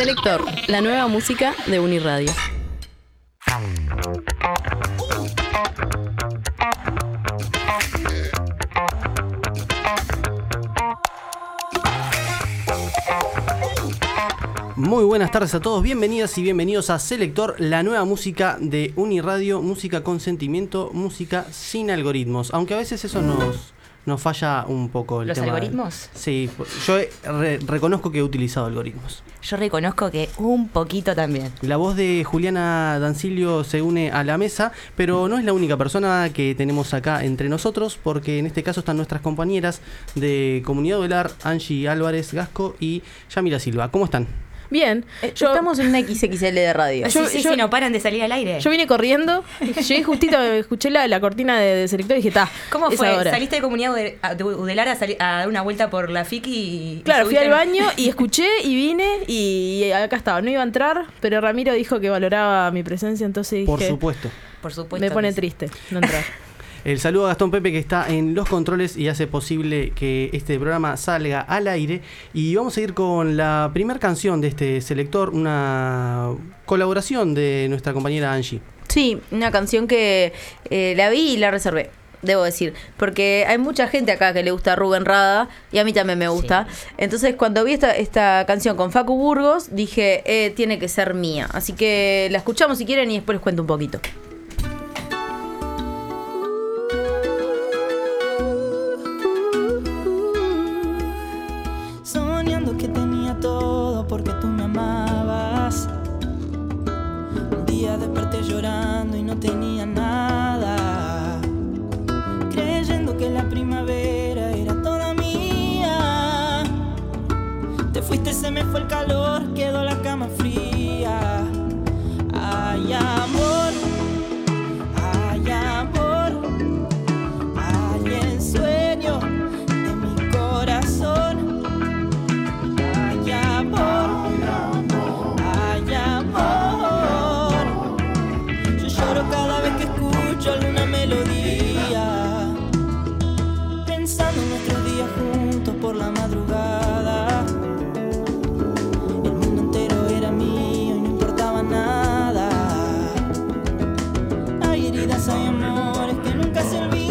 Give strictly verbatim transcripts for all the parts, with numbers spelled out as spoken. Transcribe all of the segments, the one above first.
Selector, la nueva música de Uniradio. Muy buenas tardes a todos, bienvenidas y bienvenidos a Selector, la nueva música de Uniradio, música con sentimiento, música sin algoritmos, aunque a veces eso nos, nos falla un poco el ¿Los tema. algoritmos? De, sí, yo re, reconozco que he utilizado algoritmos. Yo reconozco que un poquito también. La voz de Juliana Dancilio se une a la mesa, pero no es la única persona que tenemos acá entre nosotros, porque en este caso están nuestras compañeras de Comunidad Ovelar, Angie Álvarez Gasco y Yamila Silva. ¿Cómo están? Bien, yo, estamos en una equis equis ele de radio. Sí, yo, sí, yo, sí, no paran de salir al aire. Yo vine corriendo, llegué justito, escuché la, la cortina de, de Selector y dije, ta, ¿Cómo es fue? ahora. ¿Saliste de Comunidad de, de Udelar a, sali- a dar una vuelta por la F I C y... Claro, y fui al subiste- baño y escuché y vine y acá estaba. No iba a entrar, pero Ramiro dijo que valoraba mi presencia, entonces dije, Por supuesto. Por supuesto. me pone que sí. triste no entrar. El saludo a Gastón Pepe, que está en los controles y hace posible que este programa salga al aire. Y vamos a ir con la primera canción de este Selector, una colaboración de nuestra compañera Angie. Sí, una canción que eh, la vi y la reservé, debo decir, porque hay mucha gente acá que le gusta Rubén Rada y a mí también me gusta. Sí. Entonces cuando vi esta, esta canción con Facu Burgos dije, eh, tiene que ser mía. Así que la escuchamos si quieren y después les cuento un poquito. Que tenía todo porque tú me amabas. Un día desperté llorando y no tenía nada, creyendo que la primavera era toda mía. Te fuiste, se me fue el calor, quedó la cama fría. Ay, amor, ay, amor, ay, en sueño de mi corazón. Ay, amor, yo lloro cada vez que escucho alguna melodía, pensando en nuestros días juntos por la madrugada. El mundo entero era mío y no importaba nada. Hay heridas, hay amores que nunca se olvidan.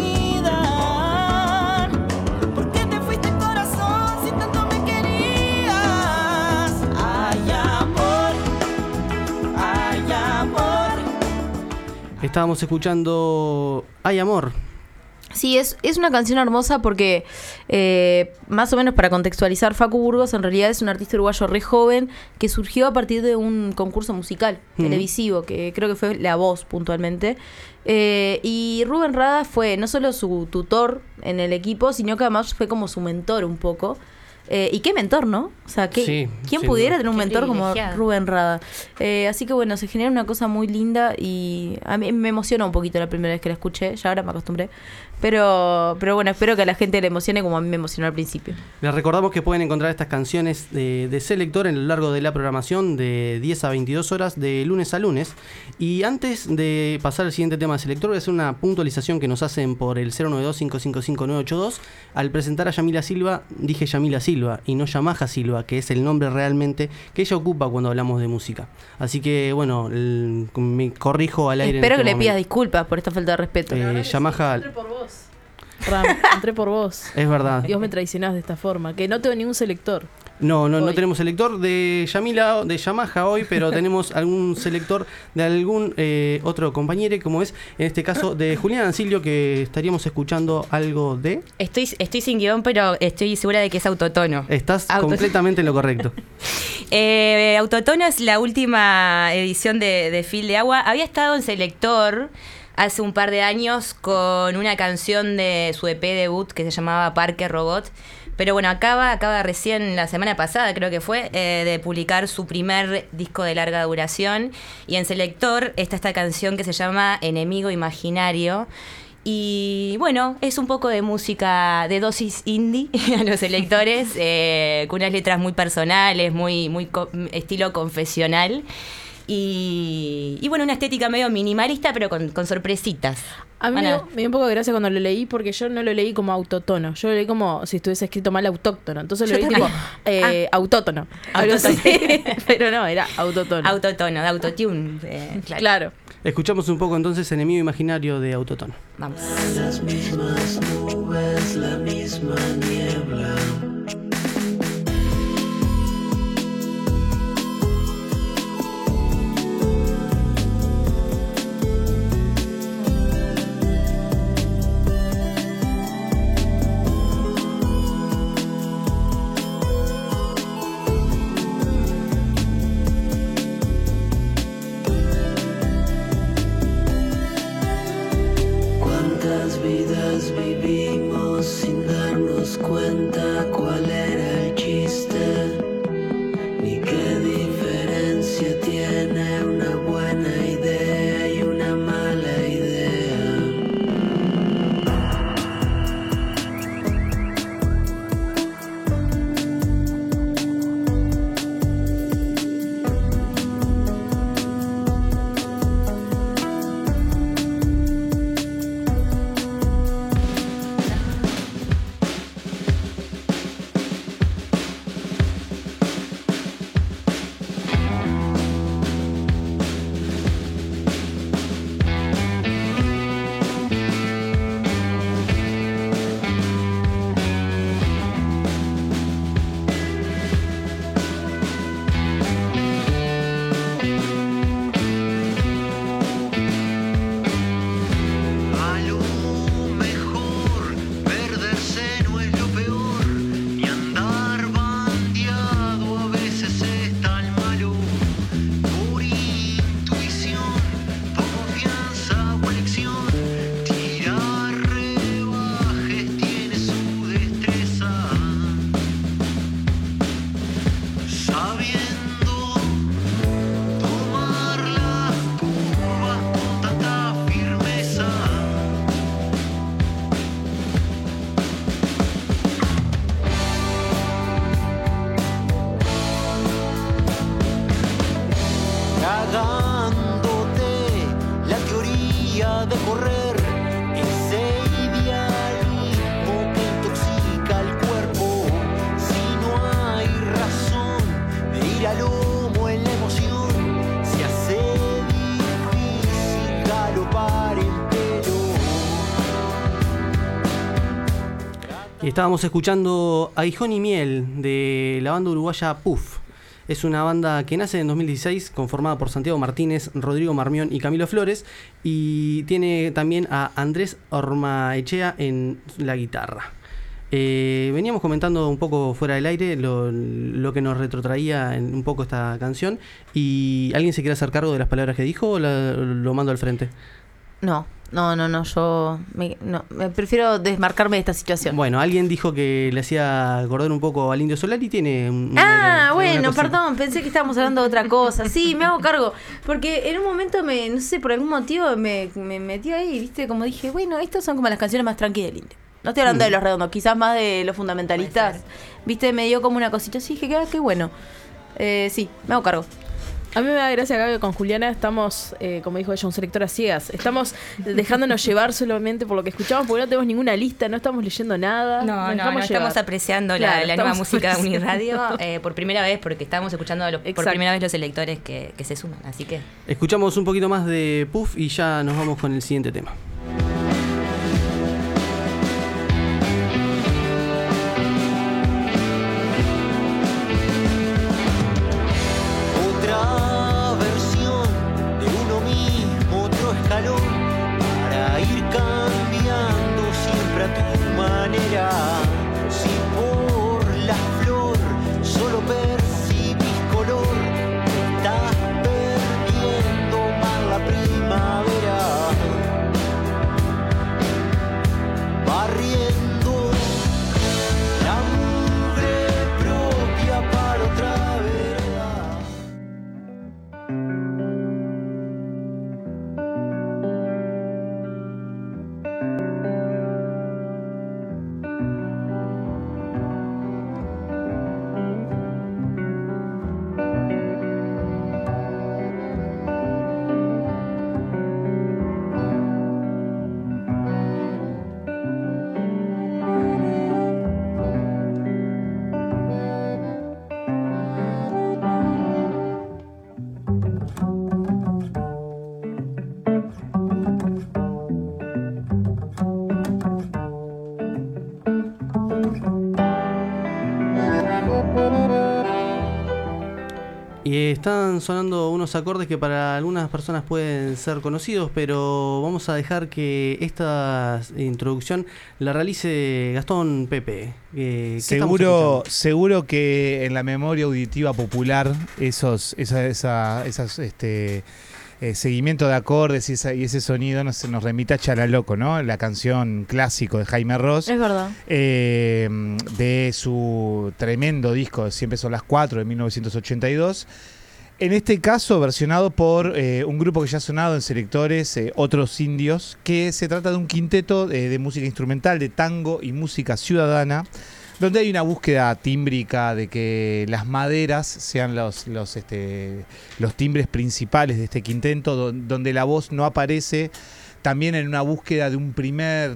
Estábamos escuchando Ay, amor. Sí, es, es una canción hermosa porque, eh, más o menos para contextualizar, Facu Burgos en realidad es un artista uruguayo re joven que surgió a partir de un concurso musical mm. televisivo, que creo que fue La Voz puntualmente. Eh, y Rubén Rada fue no solo su tutor en el equipo, sino que además fue como su mentor un poco. Eh, y qué mentor, ¿no? O sea, ¿qué, sí, ¿quién sí, pudiera no. tener un Qué mentor como Rubén Rada? Eh, así que bueno, se genera una cosa muy linda y a mí me emocionó un poquito la primera vez que la escuché, ya ahora me acostumbré. Pero, pero bueno, espero que a la gente le emocione como a mí me emocionó al principio. Les recordamos que pueden encontrar estas canciones de, de Selector en lo largo de la programación de diez a veintidós horas de lunes a lunes. Y antes de pasar al siguiente tema de Selector, voy a hacer una puntualización que nos hacen por el cero nueve dos, cinco cinco cinco, nueve ocho dos. Al presentar a Yamila Silva, dije Yamila Silva y no Yamaha Silva, que es el nombre realmente que ella ocupa cuando hablamos de música. Así que bueno, el, me corrijo al aire. Espero en que este le momento. pidas disculpas por esta falta de respeto. Eh, Yamaha. Entré por vos. Ram, entré por vos. Es verdad. Dios me traicionás de esta forma, que no tengo ningún selector. No, no, hoy. no tenemos selector de Yamila, de Yamaha hoy, pero tenemos algún selector de algún eh, otro compañero, como es en este caso de Julián Dancilio, que estaríamos escuchando algo de... Estoy, estoy sin guión, pero estoy segura de que es autotono. Estás Auto- completamente en lo correcto. eh, Autotono es la última edición de, de Fil de Agua. Había estado en Selector hace un par de años con una canción de su E P debut que se llamaba Parque Robot. Pero bueno, acaba, acaba recién la semana pasada, creo que fue, eh, de publicar su primer disco de larga duración. Y en Selector está esta canción que se llama Enemigo Imaginario. Y bueno, es un poco de música de dosis indie a los electores, eh, con unas letras muy personales, muy, muy co- estilo confesional. Y, y bueno, una estética medio minimalista, pero con, con sorpresitas. A mí me Ana. dio, me dio un poco de gracia cuando lo leí porque yo no lo leí como autotono. Yo lo leí como si estuviese escrito mal autóctono. Entonces lo Yo leí tipo también. eh, autótono. Algo Autótono. así. Pero no, era autotono. Autotono, de autotune. eh, claro. Claro. Escuchamos un poco entonces Enemigo Imaginario de Autotono. Vamos. Las mismas nubes, la misma niebla. ¿Cuántas vidas vivimos sin darnos cuenta cuál era el chiste? Ni qué diferencia tiene una buena idea y una mala idea. A lo mejor perderse no es lo peor, y andar bandeado a veces es tan malo. Por intuición, por confianza o elección, tirar rebajes tiene su destreza. Sabiendo tomar las curvas con tanta firmeza. Cagándote la teoría de correr, ese idealismo que intoxica el cuerpo. Si no hay razón de ir al lomo en la emoción, se hace difícil galopar el pelo. Y estábamos escuchando Aguijón y Miel de la banda uruguaya Puff. Es una banda que nace en dos mil dieciséis, conformada por Santiago Martínez, Rodrigo Marmión y Camilo Flores, y tiene también a Andrés Ormaechea en la guitarra. Eh, veníamos comentando un poco fuera del aire lo, lo que nos retrotraía en un poco esta canción, y ¿alguien se quiere hacer cargo de las palabras que dijo o la- lo mando al frente? No, no, no, no, yo me, no, me prefiero desmarcarme de esta situación. Bueno, alguien dijo que le hacía acordar un poco al Indio Solari y tiene un- Ah, una- una bueno, cosita. perdón, pensé que estábamos hablando de otra cosa. Sí, me hago cargo. Porque en un momento, me no sé, por algún motivo me, me metí ahí, ¿viste? Como dije, bueno, estas son como las canciones más tranquilas del Indio. No estoy hablando Mm. de Los Redondos, quizás más de los fundamentalistas. ¿Viste? Me dio como una cosita así, dije, ah, qué bueno. Eh, sí, me hago cargo. A mí me da gracia acá que con Juliana estamos, eh, como dijo ella, un selector a ciegas. Estamos dejándonos llevar solamente por lo que escuchamos porque no tenemos ninguna lista, no estamos leyendo nada. No, nos no, dejamos no, llevar. estamos apreciando Claro, la, la nueva estamos música de apreciando. Uniradio eh, por primera vez, porque estábamos escuchando a los- por Exacto. primera vez los electores que, que se suman, así que... Escuchamos un poquito más de Puff y ya nos vamos con el siguiente tema. Otra versión de uno mismo, otro escalón, para ir cambiando siempre a tu manera. Si por la flor solo percibís color, estás perdiendo más la primavera. Barriendo la mugre propia para otra vereda. Y eh, están sonando unos acordes que para algunas personas pueden ser conocidos, pero vamos a dejar que esta introducción la realice Gastón Pepe. Eh, seguro, seguro que en la memoria auditiva popular esos, esa, esa, esas, este, eh, seguimiento de acordes y, esa, y ese sonido nos, nos remite a Charaloco, ¿no? La canción clásico de Jaime Ross. Es verdad. Eh, de su tremendo disco Siempre son las cuatro de mil novecientos ochenta y dos. En este caso versionado por eh, un grupo que ya ha sonado en Selectores, eh, Otros Indios, que se trata de un quinteto eh, de música instrumental, de tango y música ciudadana, donde hay una búsqueda tímbrica de que las maderas sean los, los, este, los timbres principales de este quinteto, do, donde la voz no aparece, también en una búsqueda de un primer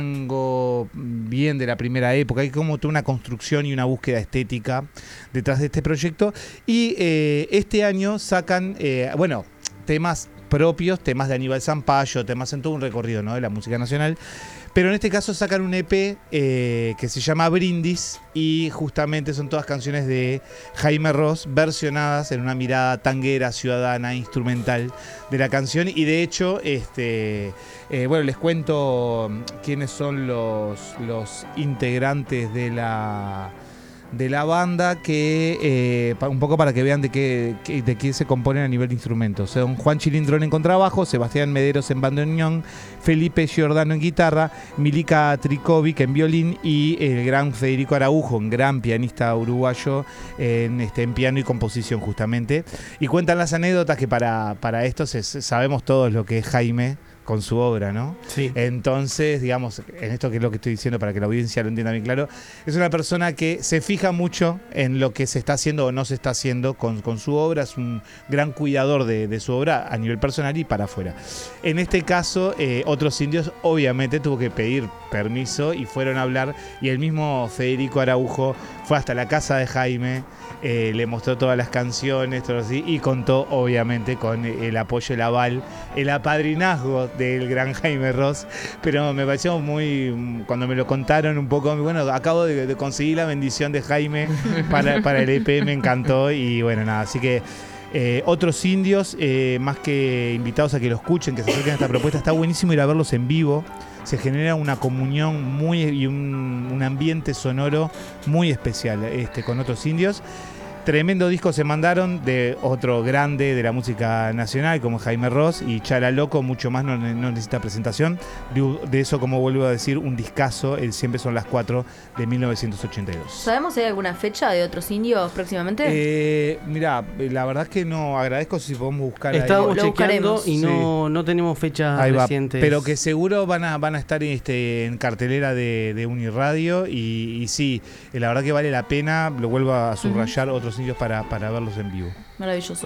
tango bien de la primera época. Hay como toda una construcción y una búsqueda estética detrás de este proyecto. Y eh, este año sacan, eh, bueno, temas propios, temas de Aníbal Zampayo, temas en todo un recorrido, ¿no?, de la música nacional. Pero en este caso sacan un E P eh, que se llama Brindis y justamente son todas canciones de Jaime Ross versionadas en una mirada tanguera, ciudadana, instrumental de la canción. Y de hecho, este, eh, bueno, les cuento quiénes son los, los integrantes de la... de la banda, que eh, un poco para que vean de qué, de qué se componen a nivel de instrumentos. Son Juan Chilindrón en contrabajo, Sebastián Mederos en bandoneón, Felipe Giordano en guitarra, Milica Tricovic en violín y el gran Federico Araujo, un gran pianista uruguayo en, este, en piano y composición justamente. Y cuentan las anécdotas que para, para esto se, sabemos todos lo que es Jaime con su obra, ¿no? Sí. Entonces, digamos, en esto que es lo que estoy diciendo para que la audiencia lo entienda bien claro, es una persona que se fija mucho en lo que se está haciendo o no se está haciendo con, con su obra, es un gran cuidador de, de su obra a nivel personal y para afuera. En este caso, eh, Otros Indios obviamente tuvo que pedir permiso y fueron a hablar, y el mismo Federico Araujo fue hasta la casa de Jaime, eh, le mostró todas las canciones, todo así, y contó obviamente con el apoyo, el aval, el apadrinazgo del gran Jaime Ross. Pero me pareció muy, cuando me lo contaron un poco, bueno, acabo de, de conseguir la bendición de Jaime para, para el E P, me encantó. Y bueno, nada, así que eh, Otros Indios, eh, más que invitados a que lo escuchen, que se acerquen a esta propuesta, está buenísimo ir a verlos en vivo. Se genera una comunión muy y un, un ambiente sonoro muy especial este, con Otros Indios. Tremendo disco se mandaron de otro grande de la música nacional como Jaime Ross, y Charaloco mucho más no, no necesita presentación. De, de eso, como vuelvo a decir, un discazo, el Siempre son las cuatro de mil novecientos ochenta y dos. ¿Sabemos si hay alguna fecha de Otros Indios próximamente? Eh, mirá, la verdad es que no, agradezco si podemos buscar. Estábamos ahí. chequeando y no, Sí. no tenemos fechas Ahí va, recientes. pero que seguro van a, van a estar este, en cartelera de, de Uniradio y, y sí, la verdad que vale la pena, lo vuelvo a subrayar, uh-huh. Otros Indios para, para verlos en vivo. Maravilloso.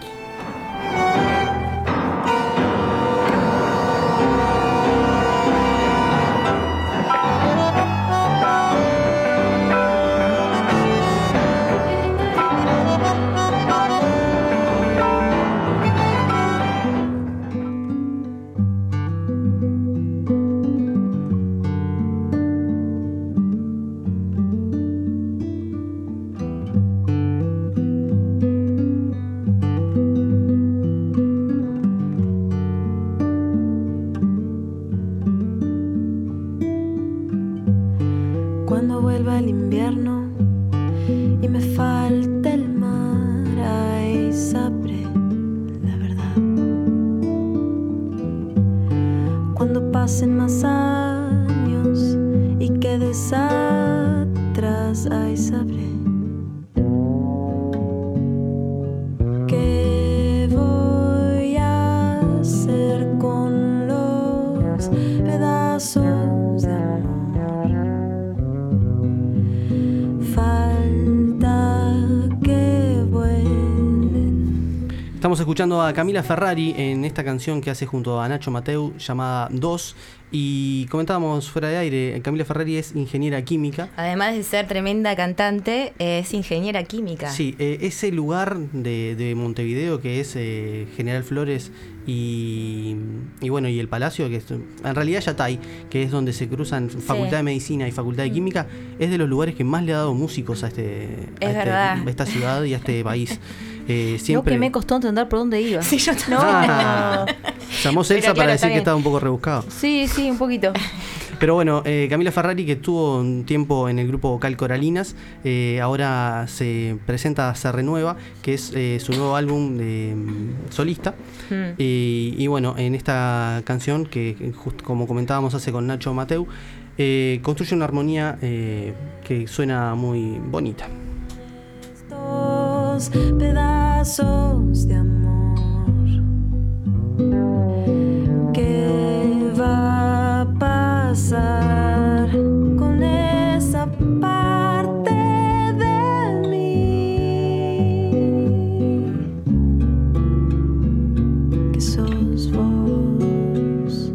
Cuando vuelva el invierno y me falte el mar, ahí sabré la verdad. Cuando pasen más años y quedes atrás, ahí sabré qué voy a hacer con los pedazos de amor. Estamos escuchando a Camila Ferrari en esta canción que hace junto a Nacho Mateu llamada Dos. Y comentábamos fuera de aire, Camila Ferrari es ingeniera química. Además de ser tremenda cantante, es ingeniera química. Sí, eh, ese lugar de, de Montevideo que es eh, General Flores y, y bueno, y el Palacio, que es, en realidad Yatay, que es donde se cruzan Facultad sí. de Medicina y Facultad de Química, es de los lugares que más le ha dado músicos a, este, a, este, a esta ciudad y a este país. Eh, siempre... Lo que me costó entender por dónde iba. Sí, yo también. Ah, llamó Celsa Pero claro, para está decir que bien. estaba un poco rebuscado. Sí, sí, un poquito. Pero bueno, eh, Camila Ferrari, que estuvo un tiempo en el grupo vocal Coralinas, eh, ahora se presenta, se renueva, que es eh, su nuevo álbum de mm, solista. Mm. Y, y bueno, en esta canción, que just, como comentábamos hace con Nacho Mateu, eh, construye una armonía eh, que suena muy bonita. Estos pedazos de amor, ¿qué va a pasar con esa parte de mí que sos vos?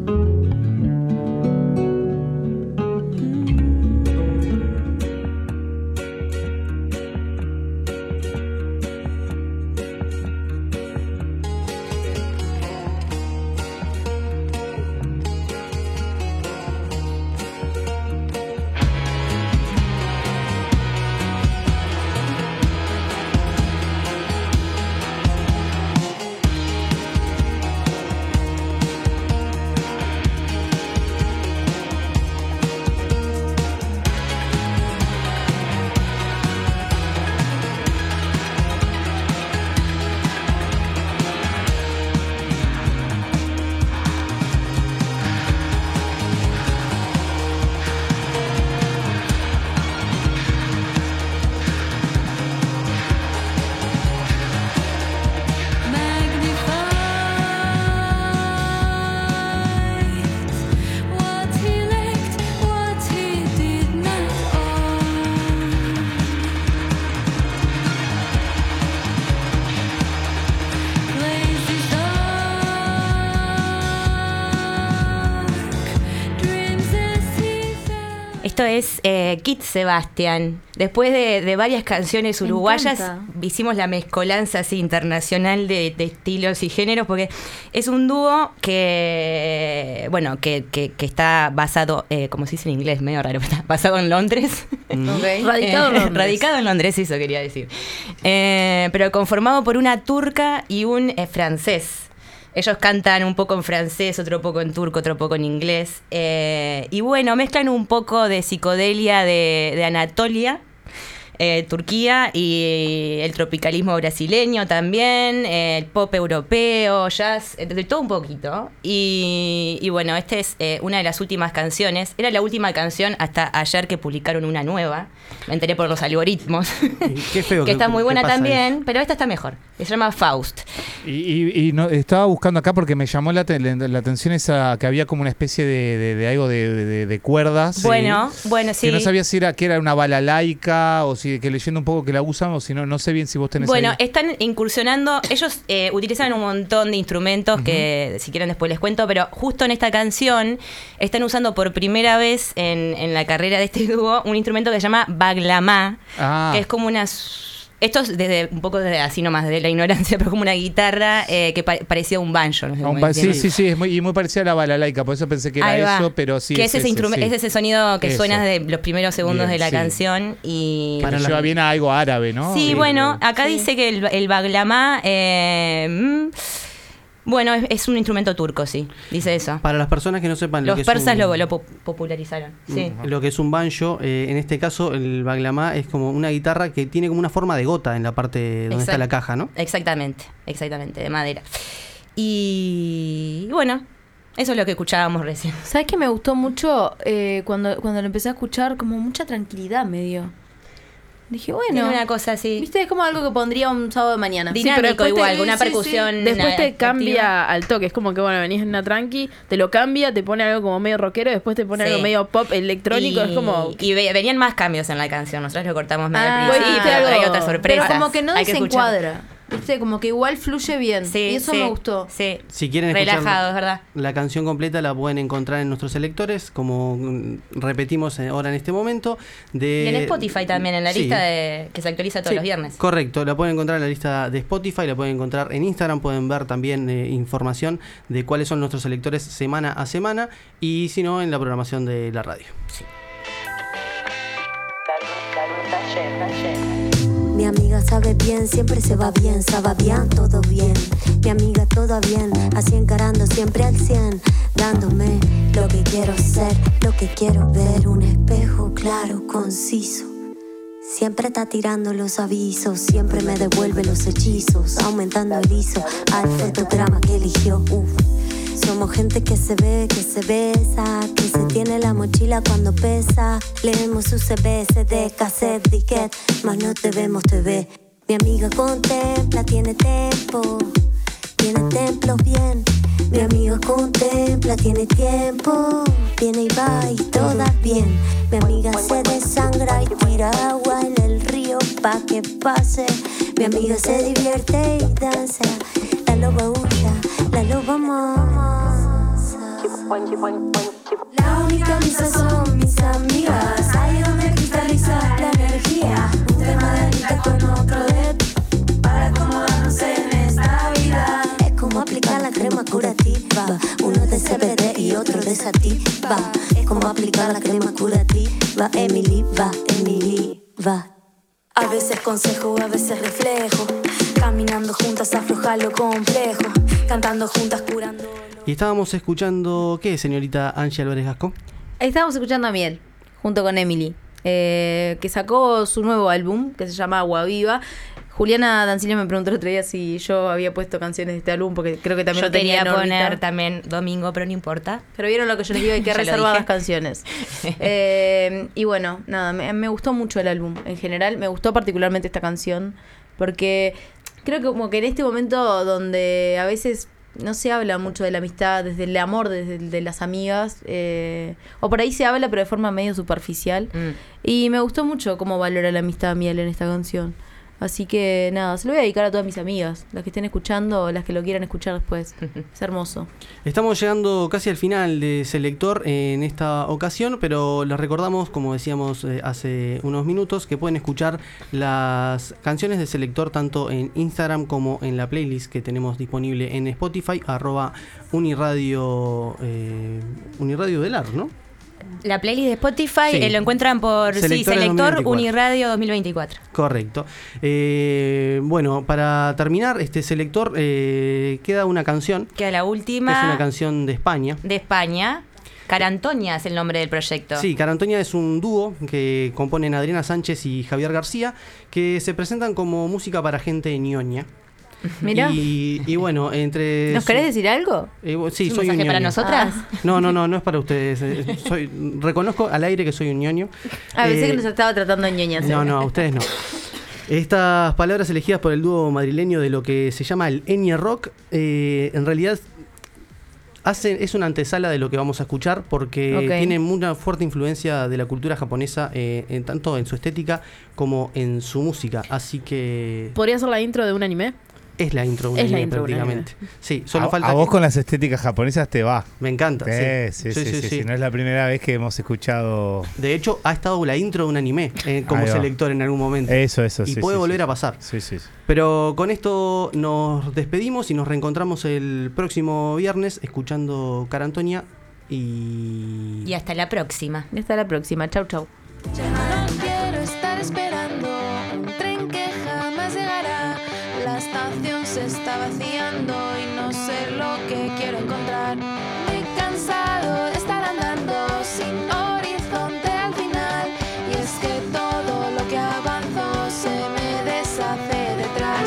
Esto es eh, Kit Sebastián. Después de, de varias canciones Me uruguayas, encanta. hicimos la mezcolanza así internacional de, de estilos y géneros, porque es un dúo que, bueno, que, que, que está basado, eh, como se dice en inglés, medio raro, está basado en Londres. Ok. Radicado en Eh, Londres. radicado en Londres, eso quería decir. Eh, pero conformado por una turca y un eh, francés. Ellos cantan un poco en francés, otro poco en turco, otro poco en inglés. Eh, y bueno, mezclan un poco de psicodelia de, de Anatolia, eh, Turquía, y el tropicalismo brasileño también, eh, el pop europeo, jazz, eh, de todo un poquito. Y, y bueno, esta es eh, una de las últimas canciones. Era la última canción hasta ayer que publicaron una nueva. Me enteré por los algoritmos. Qué feo. que está muy qué buena pasa también, eso. pero esta está mejor. Se llama Faust. Y, y- y no, estaba buscando acá porque me llamó la, te- la- la atención esa que había como una especie de, de- de algo de, de- de cuerdas. Bueno, bueno, sí. Que no sabía si era que era una balalaica o si que leyendo un poco que la usan o si no, no sé bien si vos tenés Bueno, ahí. están incursionando, ellos eh, utilizan un montón de instrumentos que si quieren después les cuento, pero justo en esta canción están usando por primera vez en, en la carrera de este dúo un instrumento que se llama baglamá, Ah. que es como unas... Esto es desde un poco desde así nomás, de la ignorancia, pero como una guitarra eh, que pa- parecía un banjo. No sé Ah, cómo un ba- sí, entienden. sí, sí, es muy, y muy parecida a la balalaica, por eso pensé que era Ahí va. eso, pero sí. que es, ese, instrumen- sí. es ese sonido que Eso. suena de los primeros segundos Bien, de la sí. canción. Y Que Para te la- lleva bien a algo árabe, ¿no? Sí, Y- bueno, acá Sí. dice que el, el baglamá, eh, mm, bueno, es, es un instrumento turco, sí, dice eso. Para las personas que no sepan lo Los que es persas un- lo, lo po- popularizaron, sí. lo que es un banjo, eh, en este caso el baglamá es como una guitarra que tiene como una forma de gota en la parte donde está Exact- la caja, ¿no? Exactamente, exactamente, de madera. Y bueno, eso es lo que escuchábamos recién. ¿Sabes qué me gustó mucho eh, cuando, cuando lo empecé a escuchar? Como mucha tranquilidad me dio. Dije, bueno, Tiene una cosa así. viste, es como algo que pondría un sábado de mañana. Dinámico pero después te- igual, con una sí, sí. percusión. Después te activa. cambia al toque. Es como que, bueno, venís en una tranqui, te lo cambia, te pone algo como medio rockero, después te pone Sí. algo medio pop electrónico. Y, Es como. y ve- venían más cambios en la canción. Nosotros lo cortamos medio Ah, al principio, dijiste pero algo- hay otras Pero sorpresas. como que no Hay escuchar. desencuadra. Viste, como que igual fluye bien. Sí, y eso sí, me gustó. Sí. Si quieren escuchar Relajado, es verdad. la canción completa la pueden encontrar en nuestros selectores, como mm, repetimos eh, ahora en este momento. De, Y en Spotify también, en la Sí. lista de, que se actualiza todos Sí, los viernes. Correcto, la pueden encontrar en la lista de Spotify, la pueden encontrar en Instagram, pueden ver también eh, información de cuáles son nuestros selectores semana a semana y si no en la programación de la radio. Mi amiga sabe bien, siempre se va bien, sabe bien, todo bien. Mi amiga todo bien, así encarando siempre al cien, dándome lo que quiero ser, lo que quiero ver, un espejo claro, conciso. Siempre está tirando los avisos, siempre me devuelve los hechizos, aumentando el ISO al fotograma que eligió. Uf. Somos gente que se ve, que se besa, que se tiene la mochila cuando pesa. Leemos su C B, C D, cassette, disquete, mas no te vemos, te ve. Mi amiga contempla, tiene tempo, tiene templos bien. Mi amiga contempla, tiene tiempo, viene y va y toda bien. Mi amiga se desangra y tira agua en el río pa' que pase. Mi amiga se divierte y danza, la loba huya, la loba mansa. La única misa son mis amigas, ahí donde cristaliza la energía. Un tema de Anita con otro de para acomodarnos en esta vida. Es como aplicar la crema curativa, uno de C B D y otro de sativa. Es como aplicar la crema curativa. Emily va, Emily va. A veces consejo, a veces reflejo. Caminando juntas afloja lo complejo. Cantando juntas curando. Y estábamos escuchando, ¿qué, señorita Angie Álvarez Gascón? Estábamos escuchando a Miel, junto con Emily, eh, que sacó su nuevo álbum, que se llama Agua Viva. Juliana Dancilio me preguntó el otro día si yo había puesto canciones de este álbum, porque creo que también yo lo tenía quería en órbita. poner también Domingo, pero no importa. Pero vieron lo que yo les digo, hay que Ya lo reservar dije. las canciones. Eh, y bueno, nada, me, me gustó mucho el álbum. En general, me gustó particularmente esta canción, porque creo que como que en este momento donde a veces no se habla mucho de la amistad, desde el amor, desde el de las amigas, eh, o por ahí se habla, pero de forma medio superficial. Mm. Y me gustó mucho cómo valora la amistad Miel en esta canción. Así que nada, se lo voy a dedicar a todas mis amigas, las que estén escuchando o las que lo quieran escuchar después. Es hermoso. Estamos llegando casi al final de Selector en esta ocasión, pero les recordamos, como decíamos eh, hace unos minutos, que pueden escuchar las canciones de Selector tanto en Instagram como en la playlist que tenemos disponible en Spotify, arroba Uniradio, eh, Uniradio del Ar, ¿no? La playlist de Spotify Sí. eh, lo encuentran por sí, Selectores Selector dos mil veinticuatro. Uniradio dos mil veinticuatro. Correcto. Eh, bueno, para terminar este Selector eh, queda una canción, Queda la que última es una canción de España. de España. Carantoña es el nombre del proyecto. Sí, Carantoña es un dúo que componen Adriana Sánchez y Javier García, que se presentan como música para gente ñoña. Mirá. Y, y bueno, entre... ¿Nos su- querés decir algo? Eh, bu- sí, ¿Es un soy un mensaje para ñoño. nosotras? No, no, no, no es para ustedes. eh, Soy, reconozco al aire que soy un ñoño. Ah, pensé Eh, que nos estaba tratando de ñoñas. No, no, a ustedes no. Estas palabras elegidas por el dúo madrileño de lo que se llama el Enya Rock, eh, en realidad hace, es una antesala de lo que vamos a escuchar, porque Ok. tiene una fuerte influencia de la cultura japonesa, eh, en, tanto en su estética como en su música. Así que ¿Podría ser la intro de un anime? es la intro de un Es la anime intro de un prácticamente. Sí, solo a, falta a vos que- con las estéticas japonesas te va. Me encanta. Eh, sí. sí, sí, sí, sí. No es la primera vez que hemos escuchado De hecho, ha estado la intro de un anime eh, como Ahí va. selector en algún momento. eso, eso. y sí, puede sí, volver sí. a pasar. Sí, sí, sí. Pero con esto nos despedimos y nos reencontramos el próximo viernes escuchando Carantoña y... Y hasta la próxima. Hasta la próxima. Chau, chau. Ya no quiero estar esperando un tren que jamás llegará. La estación se está vaciando y no sé lo que quiero encontrar. Muy cansado de estar andando sin horizonte al final. Y es que todo lo que avanzo se me deshace detrás.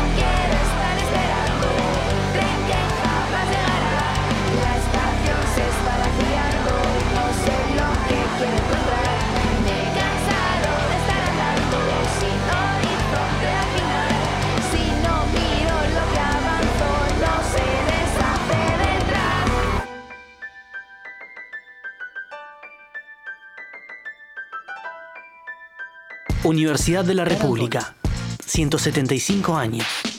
quiero estar esperando. Tren que jamás llegará. La estación se está vaciando. No sé lo que quiero encontrar. Me he cansado de estar andando sin horizonte al final. Si no miro lo que avanzo, no se deshace detrás. Universidad de la República, ciento setenta y cinco años.